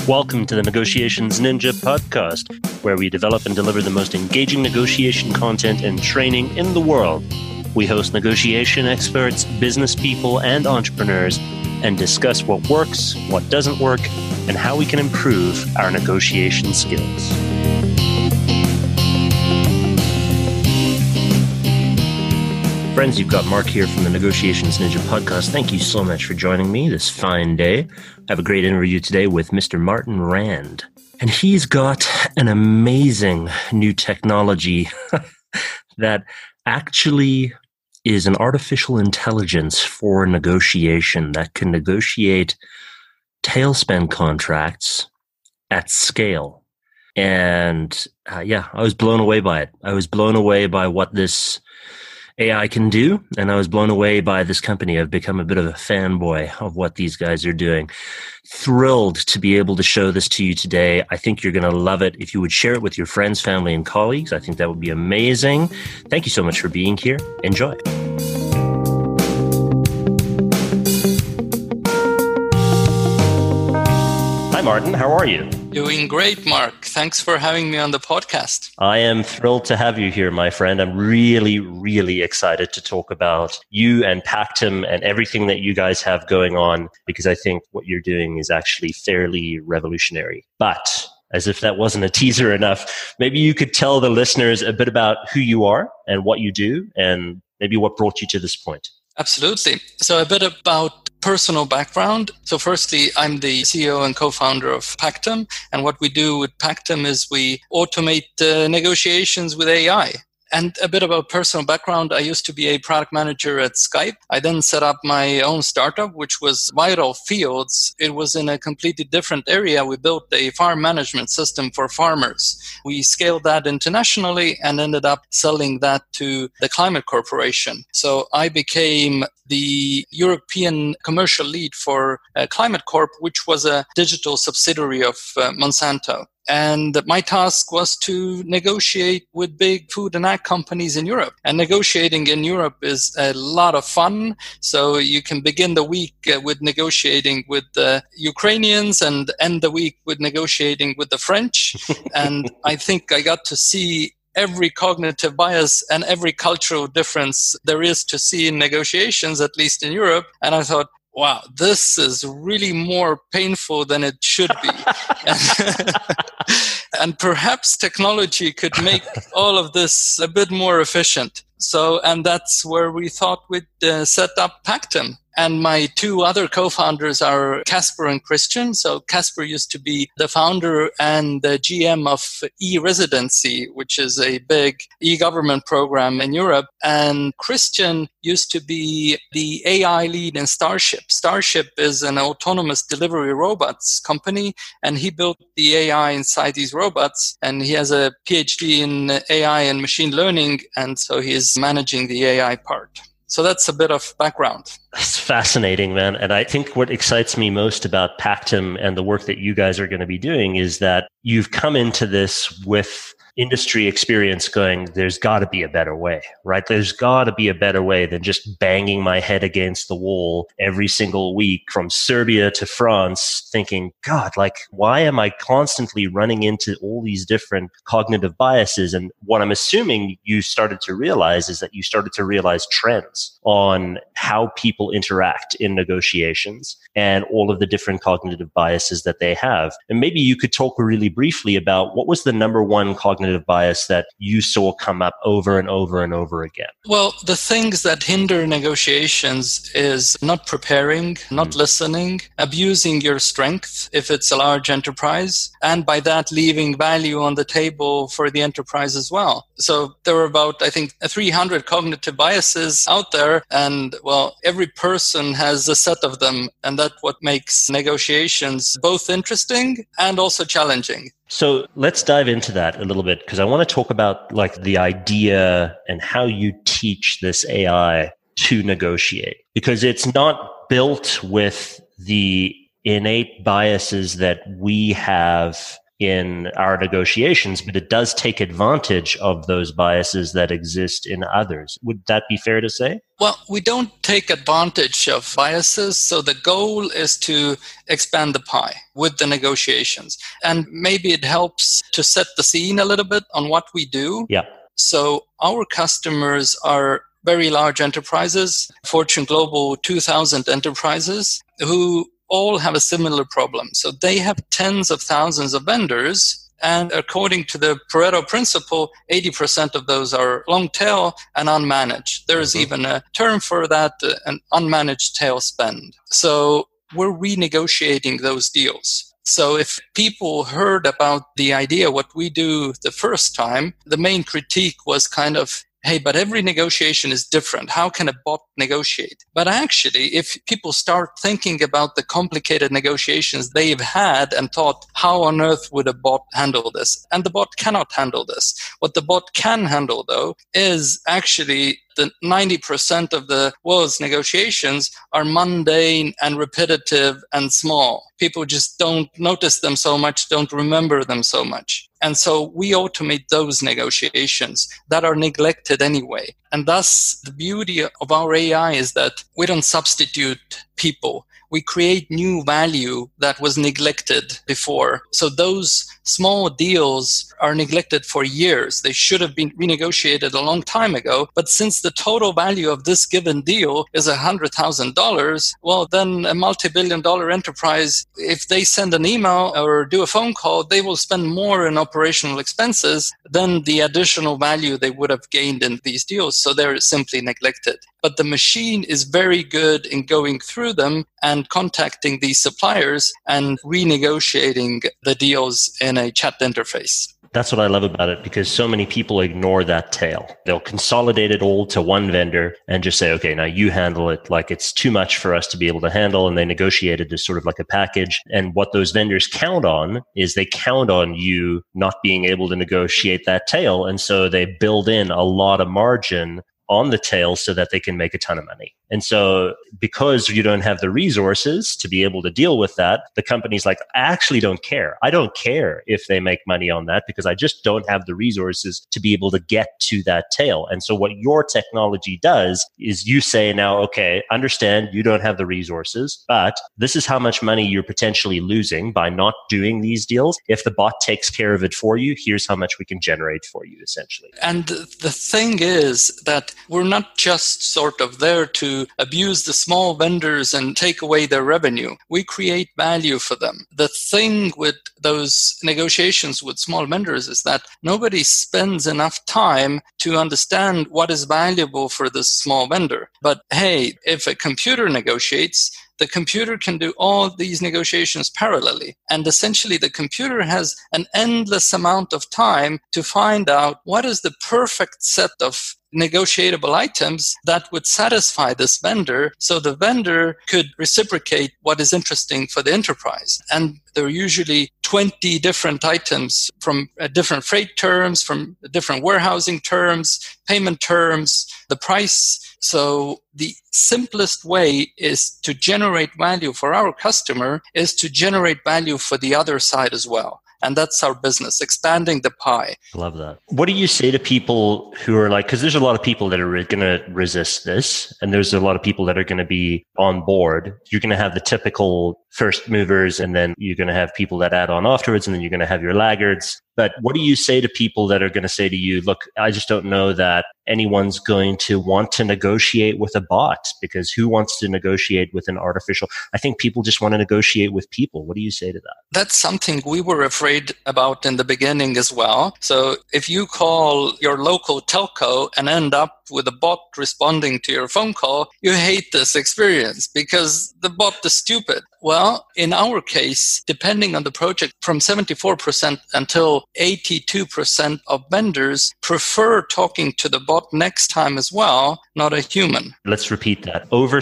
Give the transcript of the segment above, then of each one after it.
Welcome to the Negotiations Ninja podcast, where we develop and deliver the most engaging negotiation content and training in the world. We host negotiation experts, business people, and entrepreneurs and discuss what works, what doesn't work, and how we can improve our negotiation skills. Friends, you've got Mark here from the Negotiations Ninja podcast. Thank you so much for joining me this fine day. I have a great interview today with Mr. Martin Rand. And he's got an amazing new technology that actually is an artificial intelligence for negotiation that can negotiate tailspend contracts at scale. And I was blown away by it. I was blown away by what this AI can do, and I was blown away by this company. I've become a bit of a fanboy of what these guys are doing. Thrilled to be able to show this to you today. I think you're going to love it. If you would share it with your friends, family, and colleagues, I think that would be amazing. Thank you so much for being here. Enjoy. Hi, Martin. How are you? Doing great, Mark. Thanks for having me on the podcast. I am thrilled to have you here, my friend. I'm really, really excited to talk about you and Pactum and everything that you guys have going on, because I think what you're doing is actually fairly revolutionary. But as if that wasn't a teaser enough, maybe you could tell the listeners a bit about who you are and what you do and maybe what brought you to this point. Absolutely. So a bit about personal background. So firstly, I'm the CEO and co-founder of Pactum. And what we do with Pactum is we automate negotiations with AI. And a bit about personal background, I used to be a product manager at Skype. I then set up my own startup, which was Vital Fields. It was in a completely different area. We built a farm management system for farmers. We scaled that internationally and ended up selling that to the Climate Corporation. So I became the European commercial lead for Climate Corp, which was a digital subsidiary of Monsanto. And my task was to negotiate with big food and ag companies in Europe. And negotiating in Europe is a lot of fun. So you can begin the week with negotiating with the Ukrainians and end the week with negotiating with the French. And I think I got to see every cognitive bias and every cultural difference there is to see in negotiations, at least in Europe. And I thought, wow, this is really more painful than it should be. And perhaps technology could make all of this a bit more efficient. So, and that's where we thought we'd set up Pactum. And my two other co-founders are Casper and Christian. So Casper used to be the founder and the GM of e-Residency, which is a big e-government program in Europe. And Christian used to be the AI lead in Starship. Starship is an autonomous delivery robots company, and he built the AI inside these robots. And he has a PhD in AI and machine learning, and so he is managing the AI part. So that's a bit of background. It's fascinating, man. And I think what excites me most about Pactum and the work that you guys are going to be doing is that you've come into this with industry experience going, there's got to be a better way, right? There's got to be a better way than just banging my head against the wall every single week from Serbia to France, thinking, God, like, why am I constantly running into all these different cognitive biases? And what I'm assuming you started to realize is that you started to realize trends on how people interact in negotiations and all of the different cognitive biases that they have. And maybe you could talk really briefly about what was the number one cognitive bias that you saw come up over and over and over again? Well, the things that hinder negotiations is not preparing, not listening, abusing your strength if it's a large enterprise, and by that leaving value on the table for the enterprise as well. So there are about, I think, 300 cognitive biases out there, and well, every person has a set of them, and that's what makes negotiations both interesting and also challenging. So let's dive into that a little bit, because I want to talk about like the idea and how you teach this AI to negotiate, because it's not built with the innate biases that we have in our negotiations, but it does take advantage of those biases that exist in others. Would that be fair to say? Well, we don't take advantage of biases. So the goal is to expand the pie with the negotiations. And maybe it helps to set the scene a little bit on what we do. Yeah. So our customers are very large enterprises, Fortune Global 2000 enterprises, who all have a similar problem. So they have tens of thousands of vendors. And according to the Pareto principle, 80% of those are long tail and unmanaged. There is even a term for that, an unmanaged tail spend. So we're renegotiating those deals. So if people heard about the idea, what we do the first time, the main critique was kind of, hey, but every negotiation is different. How can a bot negotiate? But actually, if people start thinking about the complicated negotiations they've had and thought, how on earth would a bot handle this? And the bot cannot handle this. What the bot can handle, though, is actually the 90% of the world's negotiations are mundane and repetitive and small. People just don't notice them so much, don't remember them so much. And so we automate those negotiations that are neglected anyway. And thus, the beauty of our AI is that we don't substitute people. We create new value that was neglected before. So those small deals are neglected for years. They should have been renegotiated a long time ago. But since the total value of this given deal is $100,000, well, then a multi-billion-dollar enterprise, if they send an email or do a phone call, they will spend more in operational expenses than the additional value they would have gained in these deals. So they're simply neglected. But the machine is very good in going through them and contacting these suppliers and renegotiating the deals in a chat interface. That's what I love about it, because so many people ignore that tail. They'll consolidate it all to one vendor and just say, okay, now you handle it, like it's too much for us to be able to handle. And they negotiate it as sort of like a package. And what those vendors count on is they count on you not being able to negotiate that tail. And so they build in a lot of margin on the tail so that they can make a ton of money. And so because you don't have the resources to be able to deal with that, the company's like, I actually don't care. I don't care if they make money on that because I just don't have the resources to be able to get to that tail. And so what your technology does is you say now, okay, understand you don't have the resources, but this is how much money you're potentially losing by not doing these deals. If the bot takes care of it for you, here's how much we can generate for you, essentially. And the thing is that we're not just sort of there to abuse the small vendors and take away their revenue. We create value for them. The thing with those negotiations with small vendors is that nobody spends enough time to understand what is valuable for this small vendor. But hey, if a computer negotiates, the computer can do all these negotiations parallelly. And essentially, the computer has an endless amount of time to find out what is the perfect set of negotiable items that would satisfy this vendor so the vendor could reciprocate what is interesting for the enterprise. And there are usually 20 different items from different freight terms, from different warehousing terms, payment terms, the price. So the simplest way is to generate value for our customer is to generate value for the other side as well. And that's our business, expanding the pie. Love that. What do you say to people who are like, because there's a lot of people that are going to resist this, and there's a lot of people that are going to be on board. You're going to have the typical first movers, and then you're going to have people that add on afterwards, and then you're going to have your laggards. But what do you say to people that are going to say to you, look, I just don't know that anyone's going to want to negotiate with a bot, because who wants to negotiate with an artificial? I think people just want to negotiate with people. What do you say to that? That's something we were afraid about in the beginning as well. So if you call your local telco and end up with a bot responding to your phone call, you hate this experience because the bot is stupid. Well, in our case, depending on the project, from 74% until 82% of vendors prefer talking to the bot next time as well, not a human. Let's repeat that. Over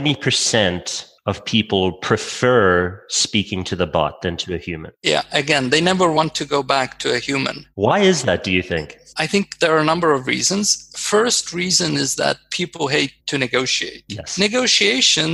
70% of people prefer speaking to the bot than to a human. Yeah, again, they never want to go back to a human. Why is that, do you think? I think there are a number of reasons. First reason is that people hate to negotiate. Yes. Negotiations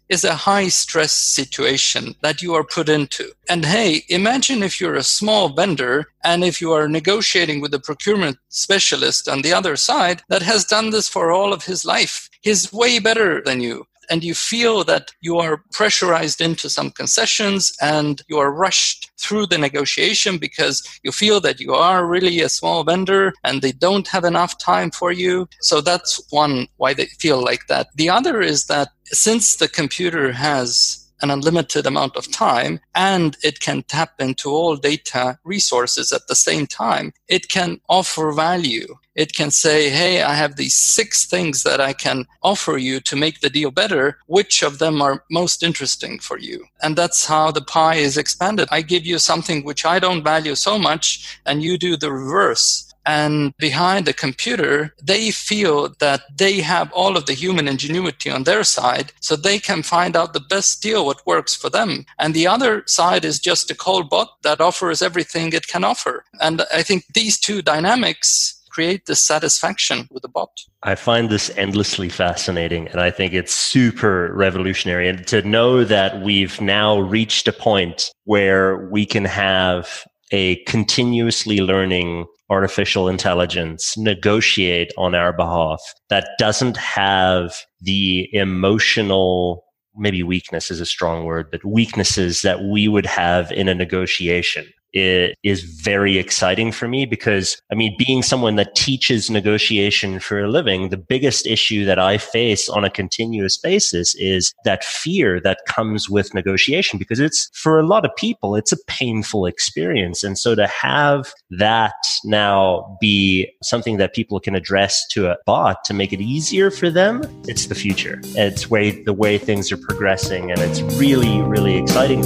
is a high stress situation that you are put into. And hey, imagine if you're a small vendor and if you are negotiating with a procurement specialist on the other side that has done this for all of his life. He's way better than you. And you feel that you are pressurized into some concessions and you are rushed through the negotiation because you feel that you are really a small vendor and they don't have enough time for you. So that's one why they feel like that. The other is that since the computer has an unlimited amount of time and it can tap into all data resources at the same time, it can offer value. It can say, hey, I have these 6 things that I can offer you to make the deal better. Which of them are most interesting for you? And that's how the pie is expanded. I give you something which I don't value so much, and you do the reverse. And behind the computer, they feel that they have all of the human ingenuity on their side, so they can find out the best deal, what works for them. And the other side is just a cold bot that offers everything it can offer. And I think these two dynamics create this satisfaction with the bot. I find this endlessly fascinating, and I think it's super revolutionary. And to know that we've now reached a point where we can have a continuously learning artificial intelligence negotiate on our behalf that doesn't have the emotional, maybe weakness is a strong word, but weaknesses that we would have in a negotiation. It is very exciting for me because, I mean, being someone that teaches negotiation for a living, the biggest issue that I face on a continuous basis is that fear that comes with negotiation, because it's, for a lot of people, it's a painful experience. And so to have that now be something that people can address to a bot to make it easier for them, it's the future. It's the way things are progressing, and it's really, really exciting.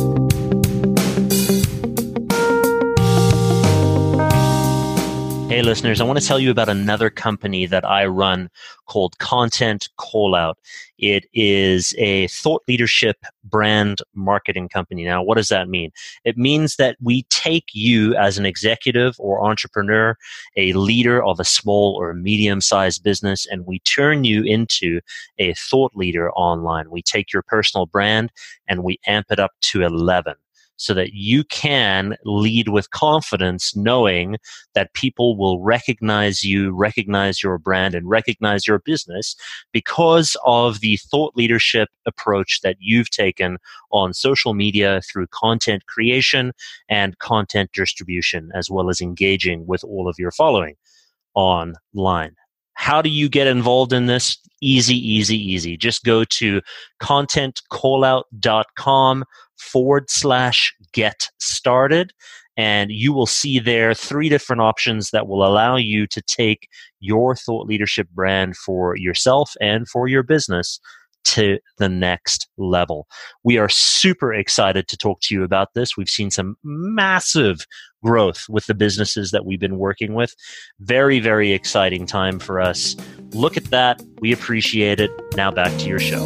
Hey listeners, I want to tell you about another company that I run called Content Callout. It is a thought leadership brand marketing company. Now, what does that mean? It means that we take you as an executive or entrepreneur, a leader of a small or medium-sized business, and we turn you into a thought leader online. We take your personal brand and we amp it up to 11. So that you can lead with confidence, knowing that people will recognize you, recognize your brand, and recognize your business because of the thought leadership approach that you've taken on social media through content creation and content distribution, as well as engaging with all of your following online. How do you get involved in this? Easy. Just go to contentcallout.com/get started, and you will see there 3 different options that will allow you to take your thought leadership brand for yourself and for your business to the next level. We are super excited to talk to you about this. We've seen some massive growth with the businesses that we've been working with. Very, very exciting time for us. Look at that. We appreciate it. Now back to your show.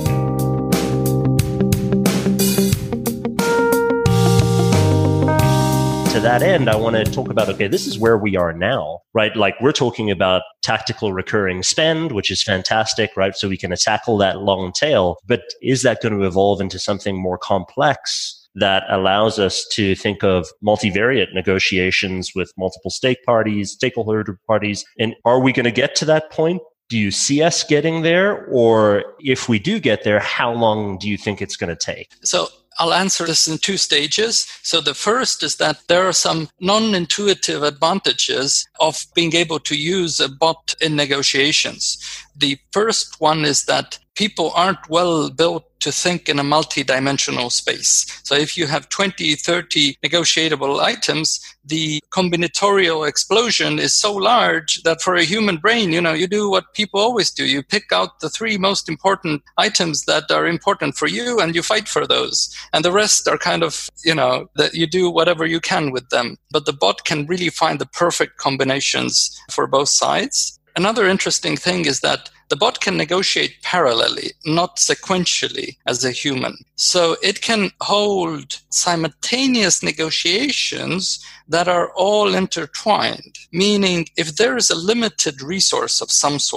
To that end, I want to talk about, okay, this is where we are now, right? Like we're talking about tactical recurring spend, which is fantastic, right? So we can tackle that long tail, but is that going to evolve into something more complex that allows us to think of multivariate negotiations with multiple stakeholder parties? And are we going to get to that point? Do you see us getting there? Or if we do get there, how long do you think it's going to take? So I'll answer this in 2 stages. So the first is that there are some non-intuitive advantages of being able to use a bot in negotiations. The first one is that people aren't well built to think in a multi-dimensional space. So if you have 20, 30 negotiable items, the combinatorial explosion is so large that for a human brain, you do what people always do. You pick out the 3 most important items that are important for you and you fight for those. And the rest are kind of, that you do whatever you can with them. But the bot can really find the perfect combinations for both sides. Another interesting thing is that the bot can negotiate parallelly, not sequentially as a human. So it can hold simultaneous negotiations that are all intertwined, meaning if there is a limited resource of some sort,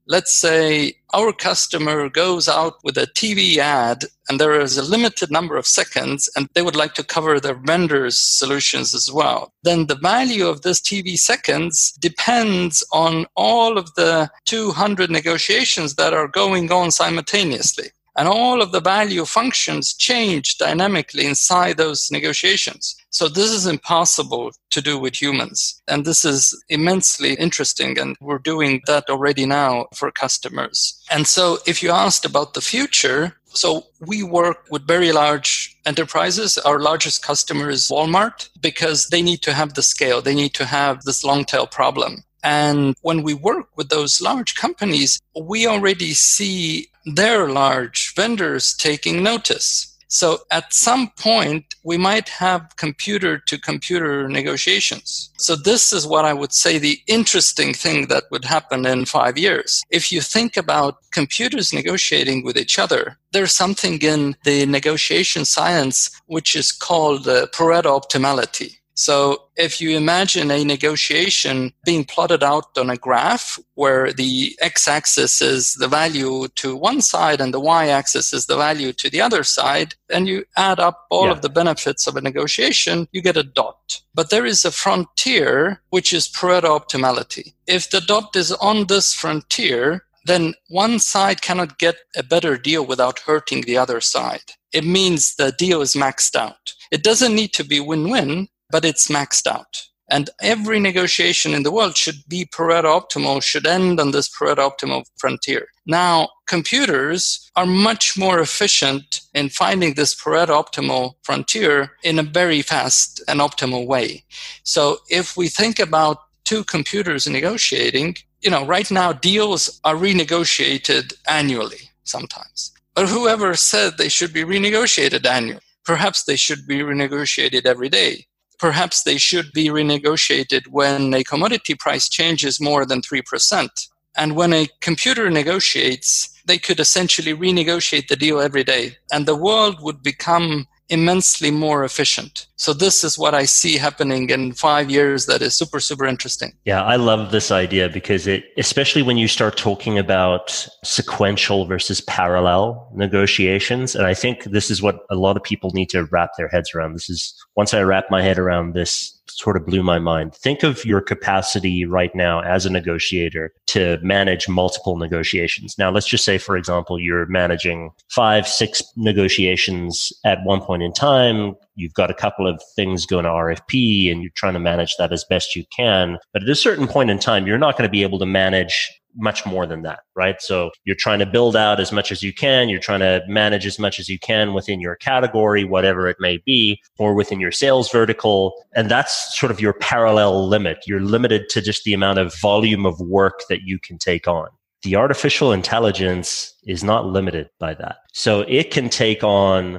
Let's say our customer goes out with a TV ad and there is a limited number of seconds and they would like to cover their vendors' solutions as well. Then the value of this TV seconds depends on all of the 200 negotiations that are going on simultaneously. And all of the value functions change dynamically inside those negotiations. So this is impossible to do with humans. And this is immensely interesting. And we're doing that already now for customers. And so if you asked about the future, so we work with very large enterprises. Our largest customer is Walmart because they need to have the scale. They need to have this long tail problem. And when we work with those large companies, we already see their large vendors taking notice. So at some point, we might have computer-to-computer negotiations. So this is what I would say the interesting thing that would happen in 5 years. If you think about computers negotiating with each other, there's something in the negotiation science which is called Pareto optimality. So if you imagine a negotiation being plotted out on a graph where the x-axis is the value to one side and the y-axis is the value to the other side, and you add up all of the benefits of a negotiation, you get a dot. But there is a frontier, which is Pareto optimality. If the dot is on this frontier, then one side cannot get a better deal without hurting the other side. It means the deal is maxed out. It doesn't need to be win-win, but it's maxed out. And every negotiation in the world should be Pareto optimal, should end on this Pareto optimal frontier. Now, computers are much more efficient in finding this Pareto optimal frontier in a very fast and optimal way. So if we think about two computers negotiating, right now deals are renegotiated annually sometimes. But whoever said they should be renegotiated annually? Perhaps they should be renegotiated every day. Perhaps they should be renegotiated when a commodity price changes more than 3%. And when a computer negotiates, they could essentially renegotiate the deal every day. And the world would become immensely more efficient. So this is what I see happening in 5 years that is super, super interesting. Yeah, I love this idea because especially when you start talking about sequential versus parallel negotiations. And I think this is what a lot of people need to wrap their heads around. Once I wrap my head around this, sort of blew my mind. Think of your capacity right now as a negotiator to manage multiple negotiations. Now, let's just say, for example, you're managing 5-6 negotiations at one point in time. You've got a couple of things going to RFP and you're trying to manage that as best you can. But at a certain point in time, you're not going to be able to manage much more than that, right? So you're trying to build out as much as you can. You're trying to manage as much as you can within your category, whatever it may be, or within your sales vertical. And that's sort of your parallel limit. You're limited to just the amount of volume of work that you can take on. The artificial intelligence is not limited by that. So it can take on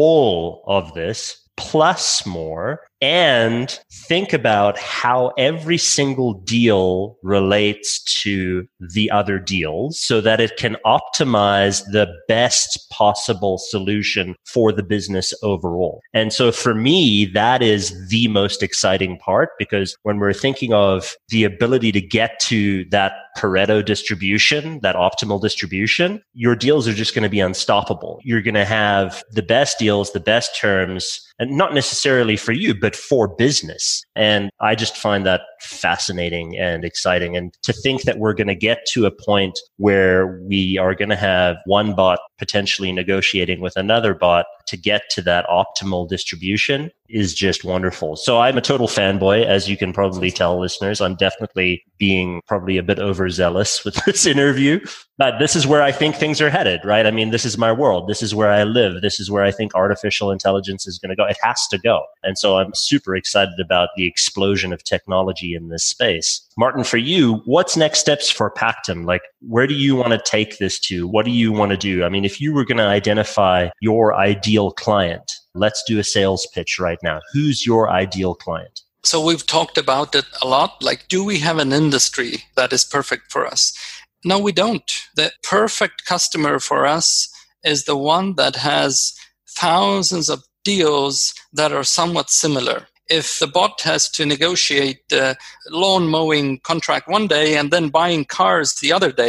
all of this plus more, and think about how every single deal relates to the other deals so that it can optimize the best possible solution for the business overall. And so for me, that is the most exciting part, because when we're thinking of the ability to get to that Pareto distribution, that optimal distribution, your deals are just going to be unstoppable. You're going to have the best deals, the best terms, and not necessarily for you, but for business. And I just find that fascinating and exciting. And to think that we're going to get to a point where we are going to have one bot potentially negotiating with another bot to get to that optimal distribution is just wonderful. So I'm a total fanboy, as you can probably tell, listeners. I'm definitely being probably a bit overzealous with this interview, but this is where I think things are headed, right? I mean, this is my world. This is where I live. This is where I think artificial intelligence is going to go. It has to go. And so I'm super excited about the explosion of technology in this space. Martin, for you, what's next steps for Pactum? Like, where do you want to take this to? What do you want to do? I mean, if you were going to identify your ideal client, let's do a sales pitch right now. Who's your ideal client? So we've talked about it a lot. Like, do we have an industry that is perfect for us? No, we don't. The perfect customer for us is the one that has thousands of deals that are somewhat similar. If the bot has to negotiate the lawn mowing contract one day and then buying cars the other day,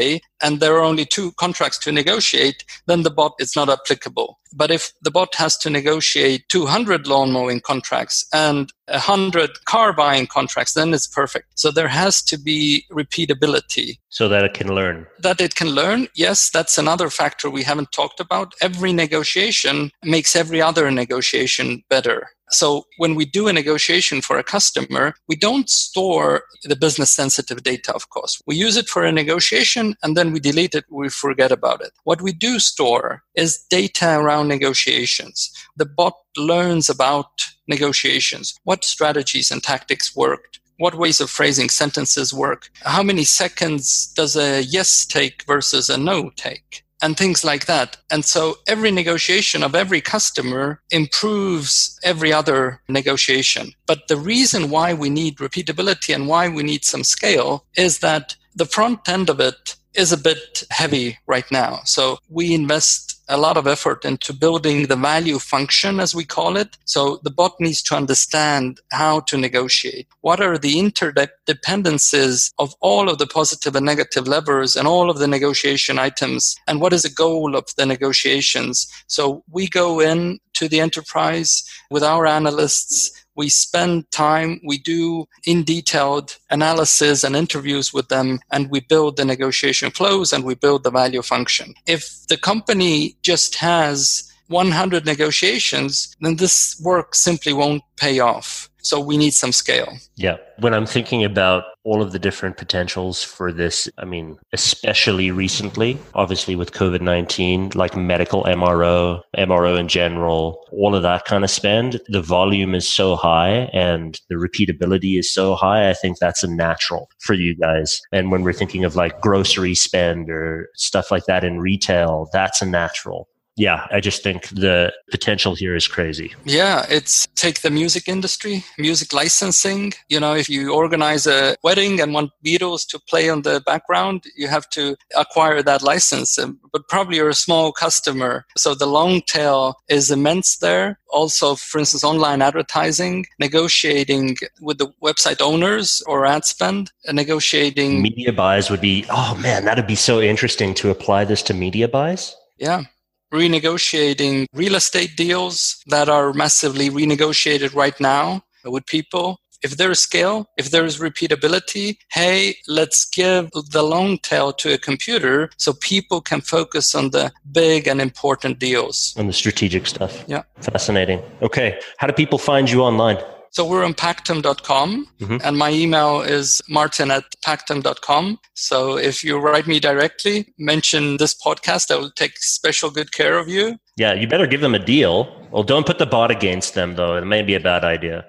and there are only 2 contracts to negotiate, then the bot is not applicable. But if the bot has to negotiate 200 lawn mowing contracts and 100 car buying contracts, then it's perfect. So there has to be repeatability. So that it can learn. That it can learn, yes, that's another factor we haven't talked about. Every negotiation makes every other negotiation better. So when we do a negotiation for a customer, we don't store the business sensitive data, of course. We use it for a negotiation and then we delete it, we forget about it. What we do store is data around negotiations. The bot learns about negotiations, what strategies and tactics worked, what ways of phrasing sentences work, how many seconds does a yes take versus a no take, and things like that. And so every negotiation of every customer improves every other negotiation. But the reason why we need repeatability and why we need some scale is that the front end of it is a bit heavy right now. So we invest a lot of effort into building the value function, as we call it. So the bot needs to understand how to negotiate. What are the interdependencies of all of the positive and negative levers and all of the negotiation items? And what is the goal of the negotiations? So we go in to the enterprise with our analysts. We spend time, we do in detailed analysis and interviews with them, and we build the negotiation flows and we build the value function. If the company just has 100 negotiations, then this work simply won't pay off. So we need some scale. Yeah. When I'm thinking about all of the different potentials for this, I mean, especially recently, obviously with COVID-19, like medical MRO in general, all of that kind of spend, the volume is so high and the repeatability is so high. I think that's a natural for you guys. And when we're thinking of like grocery spend or stuff like that in retail, that's a natural. Yeah, I just think the potential here is crazy. Yeah, take the music industry, music licensing. You know, if you organize a wedding and want Beatles to play on the background, you have to acquire that license. But probably you're a small customer. So the long tail is immense there. Also, for instance, online advertising, negotiating with the website owners or ad spend, negotiating. Media buys would be, oh man, that'd be so interesting to apply this to media buys. Yeah. Renegotiating real estate deals that are massively renegotiated right now with people. If there is scale, if there is repeatability, hey, let's give the long tail to a computer so people can focus on the big and important deals. On the strategic stuff. Yeah. Fascinating. Okay. How do people find you online? So we're on Pactum.com, and my email is martin@pactum.com. So if you write me directly, mention this podcast, I will take special good care of you. Yeah, you better give them a deal. Well, don't put the bot against them, though. It may be a bad idea.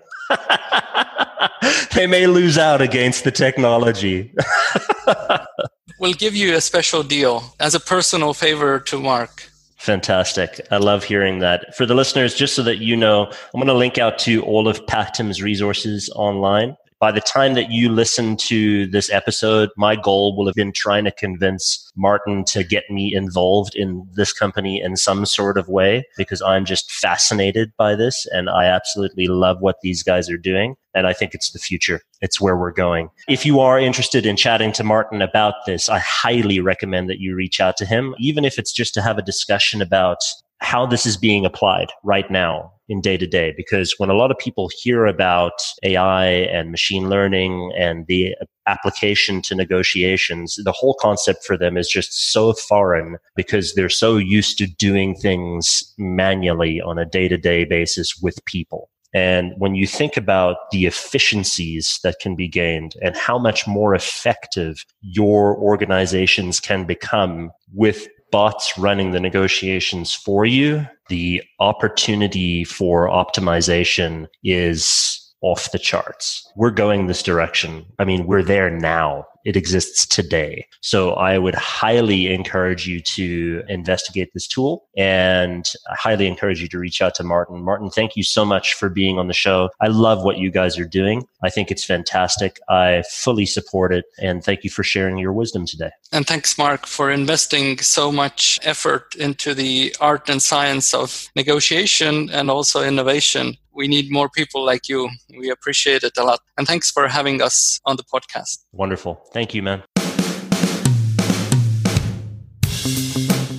They may lose out against the technology. We'll give you a special deal as a personal favor to Mark. Fantastic. I love hearing that. For the listeners, just so that you know, I'm going to link out to all of Pactum's resources online. By the time that you listen to this episode, my goal will have been trying to convince Martin to get me involved in this company in some sort of way, because I'm just fascinated by this and I absolutely love what these guys are doing. And I think it's the future. It's where we're going. If you are interested in chatting to Martin about this, I highly recommend that you reach out to him, even if it's just to have a discussion about how this is being applied right now in day to day. Because when a lot of people hear about AI and machine learning and the application to negotiations, the whole concept for them is just so foreign because they're so used to doing things manually on a day to day basis with people. And when you think about the efficiencies that can be gained and how much more effective your organizations can become with bots running the negotiations for you, the opportunity for optimization is off the charts. We're going this direction. I mean, we're there now. It exists today. So I would highly encourage you to investigate this tool, and I highly encourage you to reach out to Martin. Martin, thank you so much for being on the show. I love what you guys are doing. I think it's fantastic. I fully support it. And thank you for sharing your wisdom today. And thanks, Mark, for investing so much effort into the art and science of negotiation and also innovation. We need more people like you. We appreciate it a lot. And thanks for having us on the podcast. Wonderful. Thank you, man.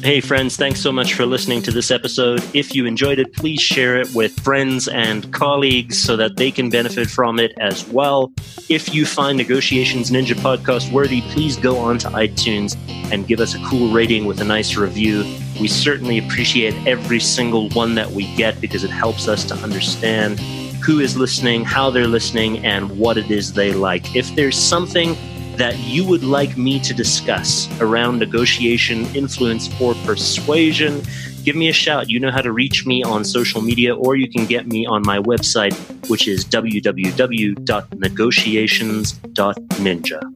Hey friends, thanks so much for listening to this episode. If you enjoyed it, please share it with friends and colleagues so that they can benefit from it as well. If you find Negotiations Ninja podcast worthy, please go on to iTunes and give us a cool rating with a nice review. We certainly appreciate every single one that we get because it helps us to understand who is listening, how they're listening, and what it is they like. If there's something that you would like me to discuss around negotiation, influence, or persuasion, give me a shout. You know how to reach me on social media, or you can get me on my website, which is www.negotiations.ninja.